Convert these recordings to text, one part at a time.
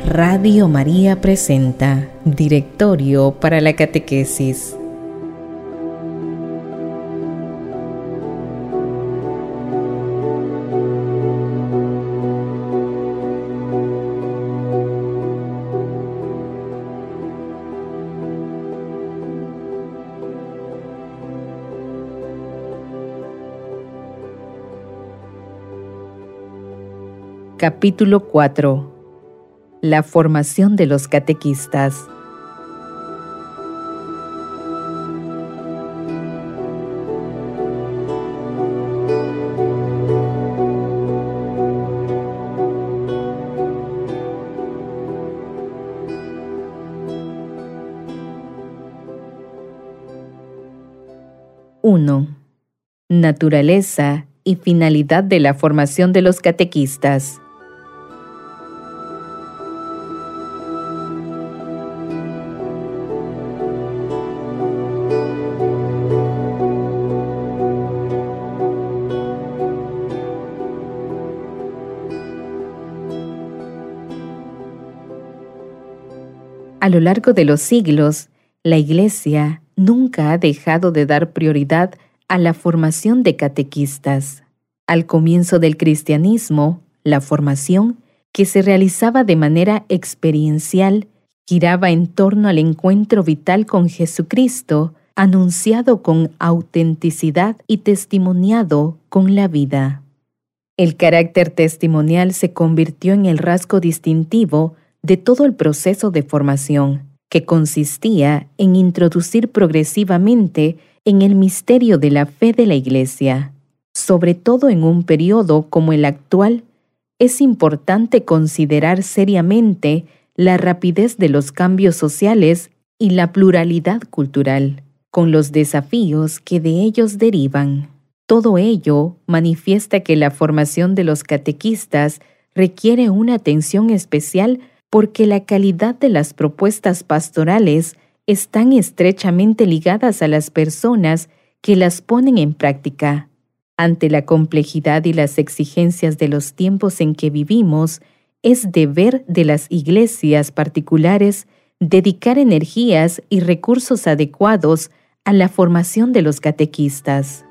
Radio María presenta Directorio para la Catequesis. Capítulo 4. La formación de los catequistas. Uno. Naturaleza y finalidad de la formación de los catequistas. A lo largo de los siglos, la Iglesia nunca ha dejado de dar prioridad a la formación de catequistas. Al comienzo del cristianismo, la formación, que se realizaba de manera experiencial, giraba en torno al encuentro vital con Jesucristo, anunciado con autenticidad y testimoniado con la vida. El carácter testimonial se convirtió en el rasgo distintivo de todo el proceso de formación, que consistía en introducir progresivamente en el misterio de la fe de la Iglesia. Sobre todo en un periodo como el actual, es importante considerar seriamente la rapidez de los cambios sociales y la pluralidad cultural, con los desafíos que de ellos derivan. Todo ello manifiesta que la formación de los catequistas requiere una atención especial porque la calidad de las propuestas pastorales están estrechamente ligadas a las personas que las ponen en práctica. Ante la complejidad y las exigencias de los tiempos en que vivimos, es deber de las iglesias particulares dedicar energías y recursos adecuados a la formación de los catequistas.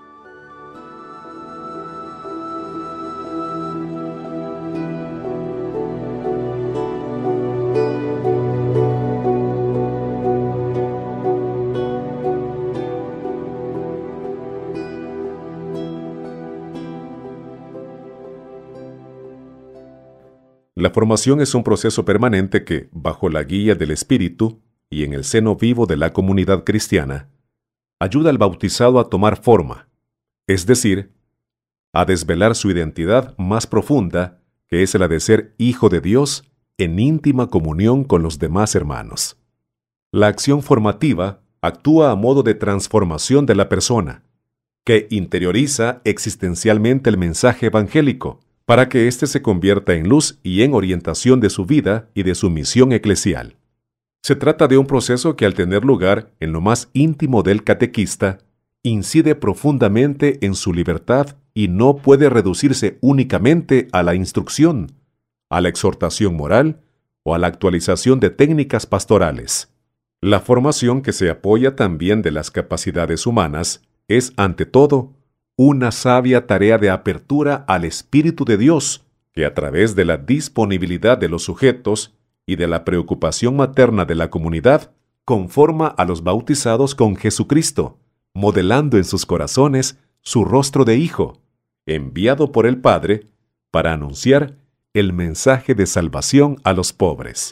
La formación es un proceso permanente que, bajo la guía del Espíritu y en el seno vivo de la comunidad cristiana, ayuda al bautizado a tomar forma, es decir, a desvelar su identidad más profunda, que es la de ser hijo de Dios en íntima comunión con los demás hermanos. La acción formativa actúa a modo de transformación de la persona, que interioriza existencialmente el mensaje evangélico, para que éste se convierta en luz y en orientación de su vida y de su misión eclesial. Se trata de un proceso que, al tener lugar en lo más íntimo del catequista, incide profundamente en su libertad y no puede reducirse únicamente a la instrucción, a la exhortación moral o a la actualización de técnicas pastorales. La formación, que se apoya también de las capacidades humanas, es, ante todo, una sabia tarea de apertura al Espíritu de Dios, que a través de la disponibilidad de los sujetos y de la preocupación materna de la comunidad, conforma a los bautizados con Jesucristo, modelando en sus corazones su rostro de hijo, enviado por el Padre para anunciar el mensaje de salvación a los pobres.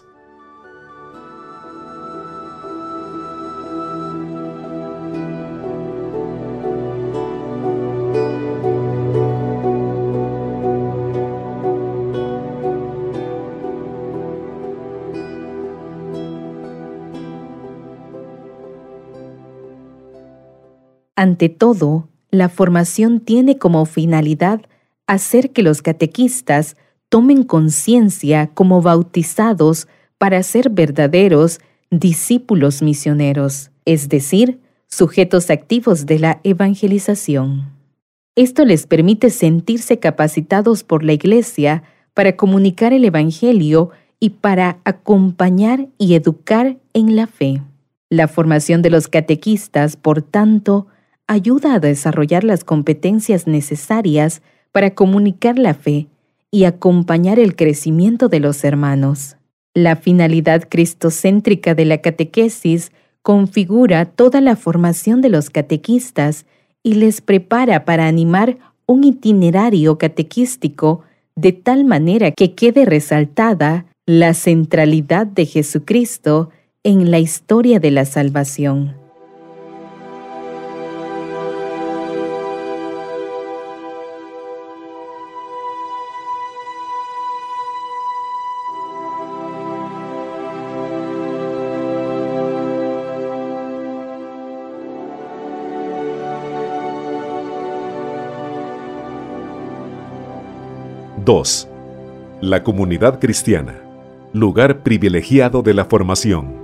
Ante todo, la formación tiene como finalidad hacer que los catequistas tomen conciencia como bautizados para ser verdaderos discípulos misioneros, es decir, sujetos activos de la evangelización. Esto les permite sentirse capacitados por la Iglesia para comunicar el Evangelio y para acompañar y educar en la fe. La formación de los catequistas, por tanto, ayuda a desarrollar las competencias necesarias para comunicar la fe y acompañar el crecimiento de los hermanos. La finalidad cristocéntrica de la catequesis configura toda la formación de los catequistas y les prepara para animar un itinerario catequístico de tal manera que quede resaltada la centralidad de Jesucristo en la historia de la salvación. II. La comunidad cristiana, lugar privilegiado de la formación.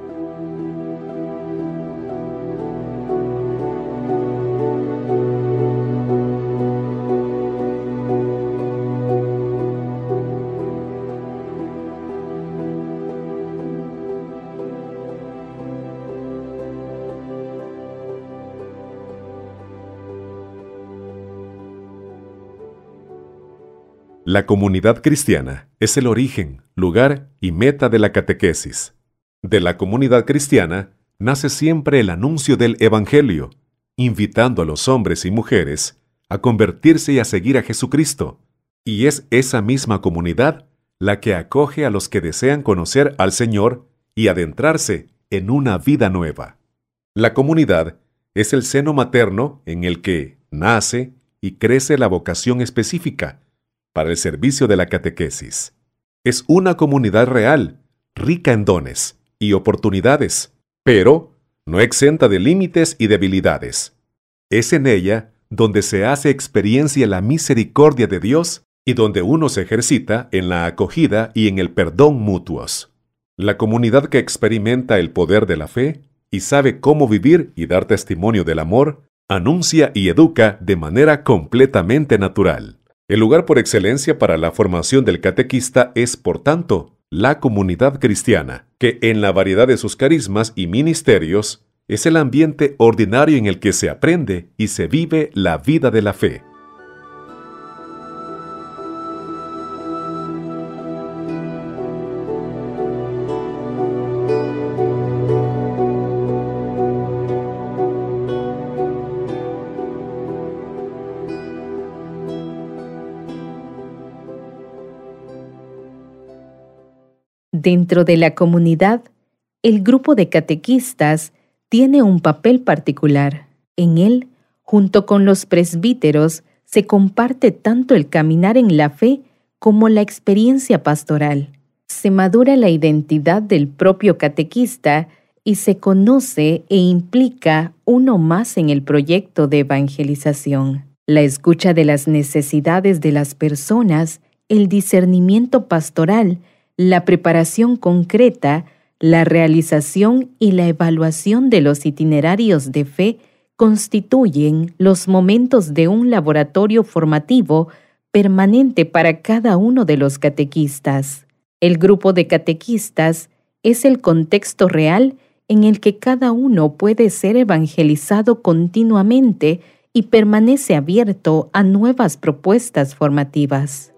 La comunidad cristiana es el origen, lugar y meta de la catequesis. De la comunidad cristiana nace siempre el anuncio del Evangelio, invitando a los hombres y mujeres a convertirse y a seguir a Jesucristo. Y es esa misma comunidad la que acoge a los que desean conocer al Señor y adentrarse en una vida nueva. La comunidad es el seno materno en el que nace y crece la vocación específica para el servicio de la catequesis. Es una comunidad real, rica en dones y oportunidades, pero no exenta de límites y debilidades. Es en ella donde se hace experiencia la misericordia de Dios y donde uno se ejercita en la acogida y en el perdón mutuos. La comunidad que experimenta el poder de la fe y sabe cómo vivir y dar testimonio del amor, anuncia y educa de manera completamente natural. El lugar por excelencia para la formación del catequista es, por tanto, la comunidad cristiana, que en la variedad de sus carismas y ministerios es el ambiente ordinario en el que se aprende y se vive la vida de la fe. Dentro de la comunidad, el grupo de catequistas tiene un papel particular. En él, junto con los presbíteros, se comparte tanto el caminar en la fe como la experiencia pastoral. Se madura la identidad del propio catequista y se conoce e implica uno más en el proyecto de evangelización. La escucha de las necesidades de las personas, el discernimiento pastoral, la preparación concreta, la realización y la evaluación de los itinerarios de fe constituyen los momentos de un laboratorio formativo permanente para cada uno de los catequistas. El grupo de catequistas es el contexto real en el que cada uno puede ser evangelizado continuamente y permanece abierto a nuevas propuestas formativas.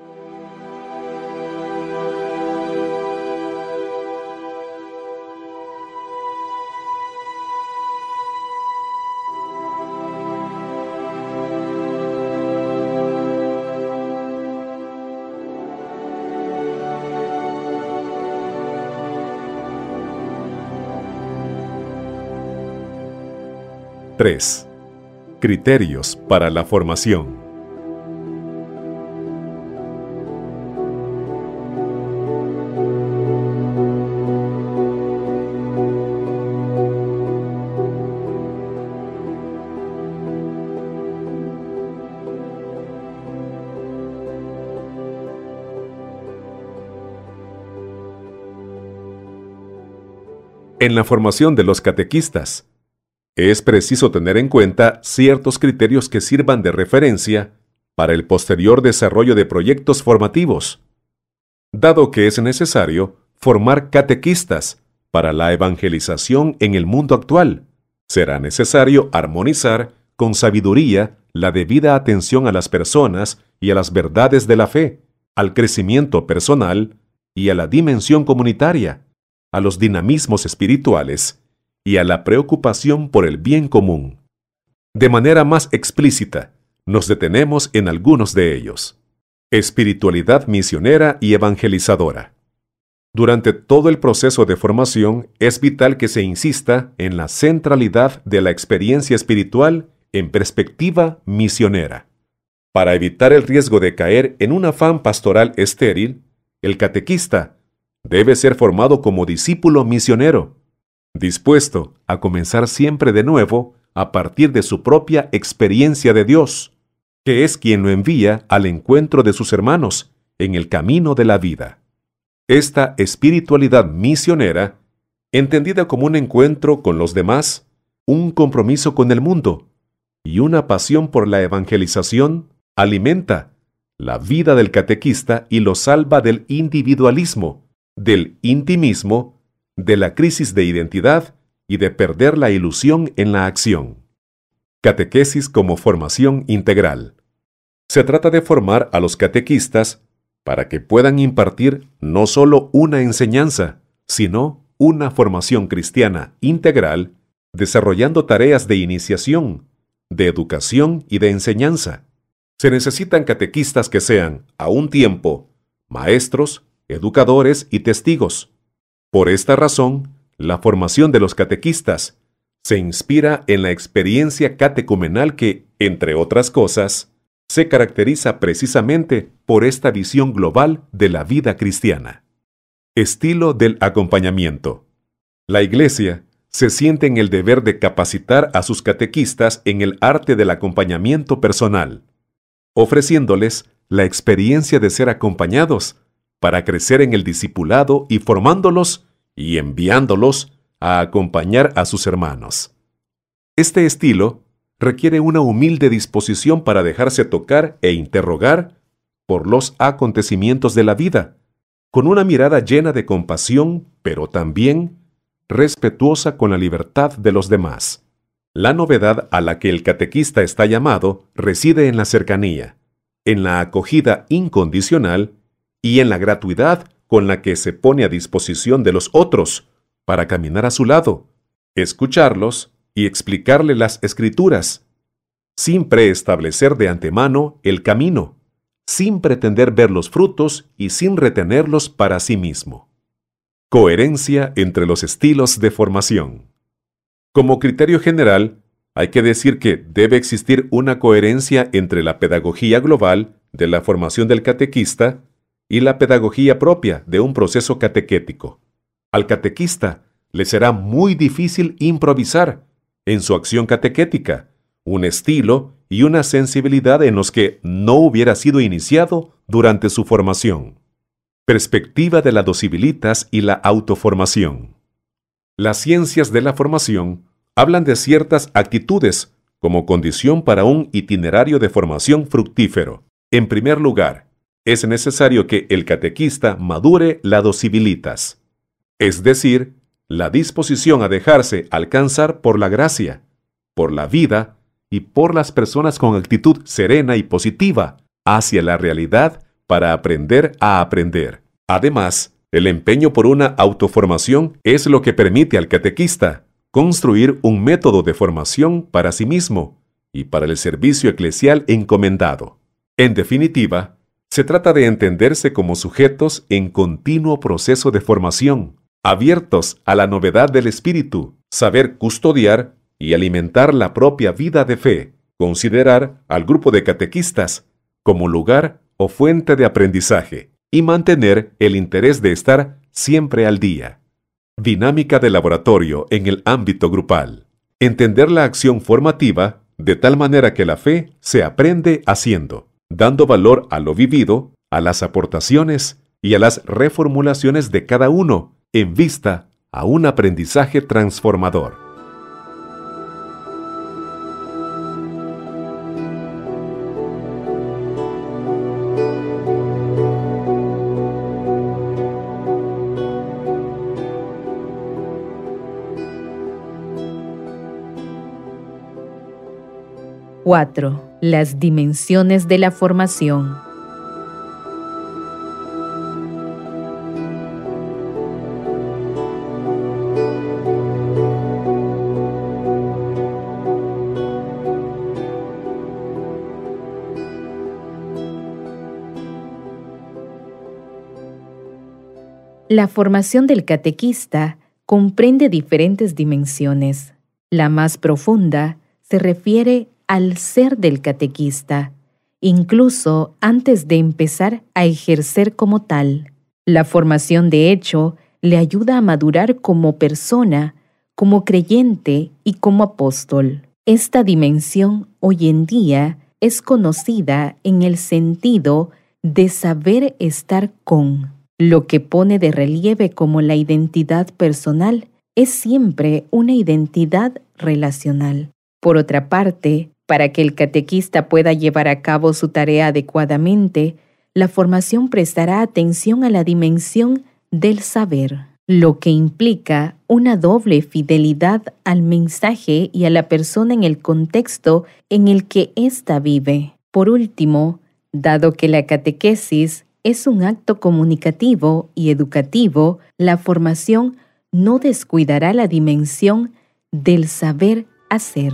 III. Criterios para la formación. En la formación de los catequistas, es preciso tener en cuenta ciertos criterios que sirvan de referencia para el posterior desarrollo de proyectos formativos. dado que es necesario formar catequistas para la evangelización en el mundo actual. Será necesario armonizar con sabiduría la debida atención a las personas y a las verdades de la fe, al crecimiento personal y a la dimensión comunitaria, a los dinamismos espirituales y a la preocupación por el bien común. De manera más explícita, nos detenemos en algunos de ellos. Espiritualidad misionera y evangelizadora. Durante todo el proceso de formación es vital que se insista en la centralidad de la experiencia espiritual en perspectiva misionera. Para evitar el riesgo de caer en un afán pastoral estéril, el catequista debe ser formado como discípulo misionero, dispuesto a comenzar siempre de nuevo a partir de su propia experiencia de Dios, que es quien lo envía al encuentro de sus hermanos en el camino de la vida. Esta espiritualidad misionera, entendida como un encuentro con los demás, un compromiso con el mundo y una pasión por la evangelización, alimenta la vida del catequista y lo salva del individualismo, del intimismo, de la crisis de identidad y de perder la ilusión en la acción. Catequesis como formación integral. Se trata de formar a los catequistas para que puedan impartir no solo una enseñanza, sino una formación cristiana integral, desarrollando tareas de iniciación, de educación y de enseñanza. Se necesitan catequistas que sean, a un tiempo, maestros, educadores y testigos. Por esta razón, la formación de los catequistas se inspira en la experiencia catecumenal que, entre otras cosas, se caracteriza precisamente por esta visión global de la vida cristiana. Estilo del acompañamiento. La Iglesia se siente en el deber de capacitar a sus catequistas en el arte del acompañamiento personal, ofreciéndoles la experiencia de ser acompañados para crecer en el discipulado y formándolos y enviándolos a acompañar a sus hermanos. Este estilo requiere una humilde disposición para dejarse tocar e interrogar por los acontecimientos de la vida, con una mirada llena de compasión, pero también respetuosa con la libertad de los demás. La novedad a la que el catequista está llamado reside en la cercanía, en la acogida incondicional y en la gratuidad con la que se pone a disposición de los otros para caminar a su lado, escucharlos y explicarle las Escrituras, sin preestablecer de antemano el camino, sin pretender ver los frutos y sin retenerlos para sí mismo. Coherencia entre los estilos de formación. Como criterio general, hay que decir que debe existir una coherencia entre la pedagogía global de la formación del catequista y la pedagogía propia de un proceso catequético. Al catequista le será muy difícil improvisar en su acción catequética, un estilo y una sensibilidad en los que no hubiera sido iniciado durante su formación. Perspectiva de la Docibilitas y la autoformación. Las ciencias de la formación hablan de ciertas actitudes como condición para un itinerario de formación fructífero. En primer lugar, es necesario que el catequista madure la Docibilitas, es decir, la disposición a dejarse alcanzar por la gracia, por la vida y por las personas con actitud serena y positiva hacia la realidad para aprender a aprender. Además, el empeño por una autoformación es lo que permite al catequista construir un método de formación para sí mismo y para el servicio eclesial encomendado. En definitiva, se trata de entenderse como sujetos en continuo proceso de formación, abiertos a la novedad del espíritu, saber custodiar y alimentar la propia vida de fe, considerar al grupo de catequistas como lugar o fuente de aprendizaje y mantener el interés de estar siempre al día. Dinámica de laboratorio en el ámbito grupal. Entender la acción formativa de tal manera que la fe se aprende haciendo, dando valor a lo vivido, a las aportaciones y a las reformulaciones de cada uno en vista a un aprendizaje transformador. 4. Las dimensiones de la formación. La formación del catequista comprende diferentes dimensiones. La más profunda se refiere al ser del catequista, incluso antes de empezar a ejercer como tal. La formación, de hecho, le ayuda a madurar como persona, como creyente y como apóstol. Esta dimensión hoy en día es conocida en el sentido de saber estar con. Lo que pone de relieve como la identidad personal es siempre una identidad relacional. Por otra parte, para que el catequista pueda llevar a cabo su tarea adecuadamente, la formación prestará atención a la dimensión del saber, lo que implica una doble fidelidad al mensaje y a la persona en el contexto en el que ésta vive. Por último, dado que la catequesis es un acto comunicativo y educativo, la formación no descuidará la dimensión del saber hacer.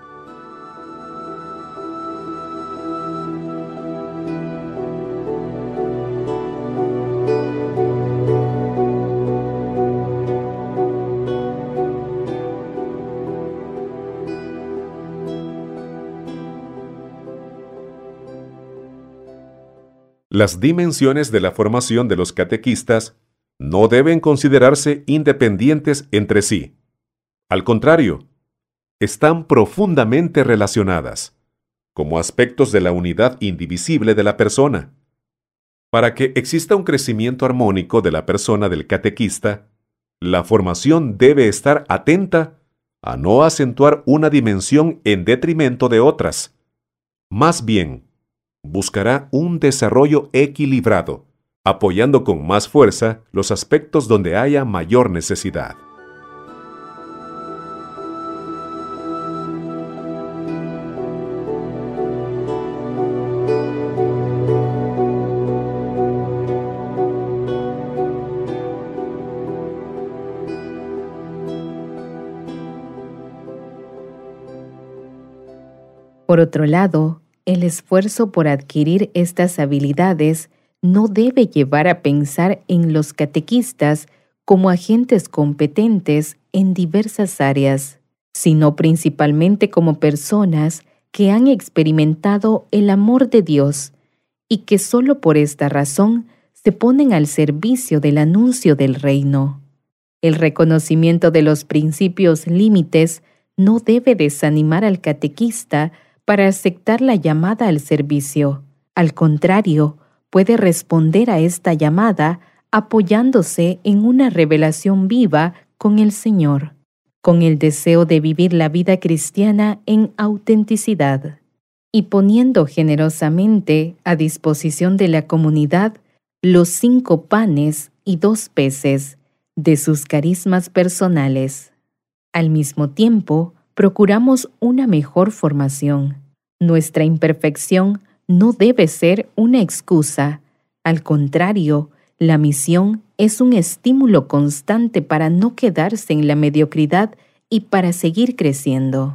Las dimensiones de la formación de los catequistas no deben considerarse independientes entre sí. Al contrario, están profundamente relacionadas, como aspectos de la unidad indivisible de la persona. Para que exista un crecimiento armónico de la persona del catequista, la formación debe estar atenta a no acentuar una dimensión en detrimento de otras. Más bien, buscará un desarrollo equilibrado, apoyando con más fuerza los aspectos donde haya mayor necesidad. Por otro lado, el esfuerzo por adquirir estas habilidades no debe llevar a pensar en los catequistas como agentes competentes en diversas áreas, sino principalmente como personas que han experimentado el amor de Dios y que solo por esta razón se ponen al servicio del anuncio del reino. El reconocimiento de los principios límites no debe desanimar al catequista para aceptar la llamada al servicio. Al contrario, puede responder a esta llamada apoyándose en una revelación viva con el Señor, con el deseo de vivir la vida cristiana en autenticidad y poniendo generosamente a disposición de la comunidad los 5 panes y 2 peces de sus carismas personales. Al mismo tiempo, procuramos una mejor formación. Nuestra imperfección no debe ser una excusa. Al contrario, la misión es un estímulo constante para no quedarse en la mediocridad y para seguir creciendo.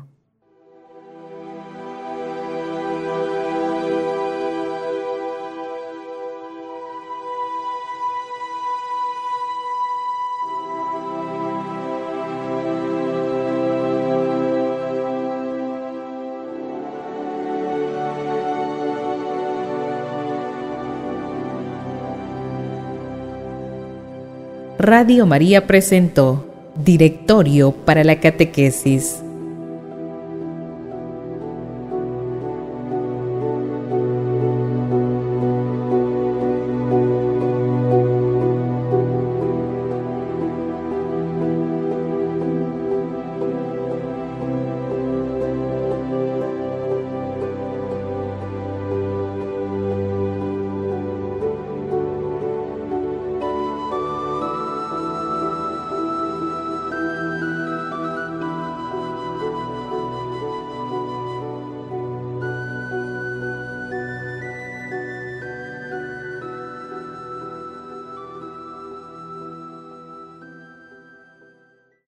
Radio María presentó Directorio para la Catequesis.